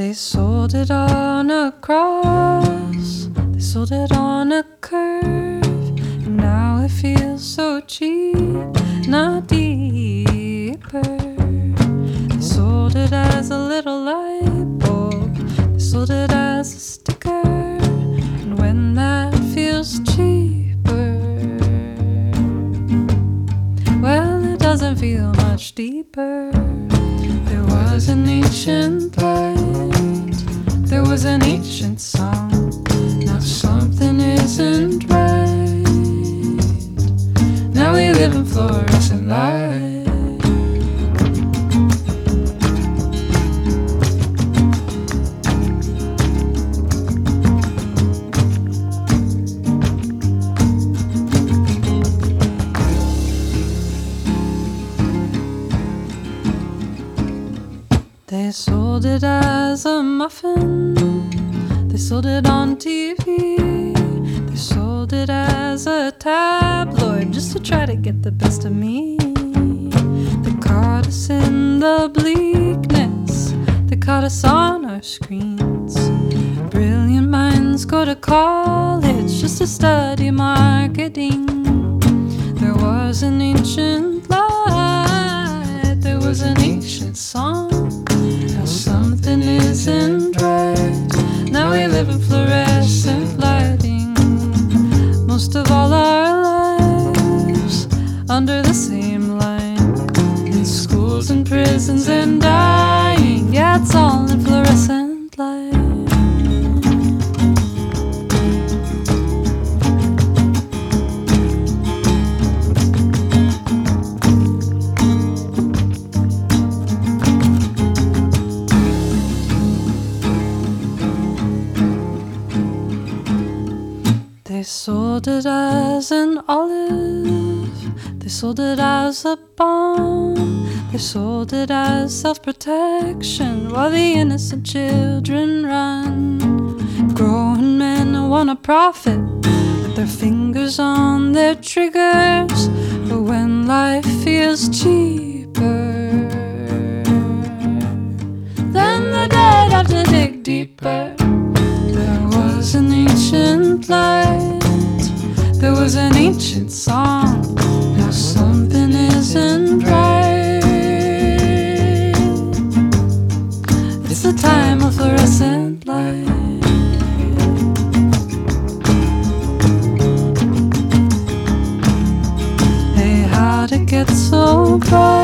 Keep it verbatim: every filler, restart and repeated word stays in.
They sold it on a cross, they sold it on a curve, and now it feels so cheap, not deeper. They sold it as a little light bulb, they sold it as a sticker, and when that feels cheaper, well, it doesn't feel much deeper. There was an ancient light, there was an ancient song. Now something isn't right, now we live in fluorescent light. They sold it as a muffin, they sold it on T V, they sold it as a tabloid just to try to get the best of me. They caught us in the bleakness, they caught us on our screens. Brilliant minds go to college just to study marketing. There was an ancient light, there was an ancient song. Now something isn't right, now we live in fluorescent lighting. Most of all our lives under the same line, in schools and prisons and dying. Yeah, it's all in fluorescent light. They sold it as an olive, they sold it as a bomb, they sold it as self-protection while the innocent children run. Grown men wanna profit with their fingers on their triggers, but when life feels cheaper, then the dead have to dig deeper. There was an ancient light, there was an ancient song. Now something isn't right, it's the time of fluorescent light. Hey, how'd it get so bright?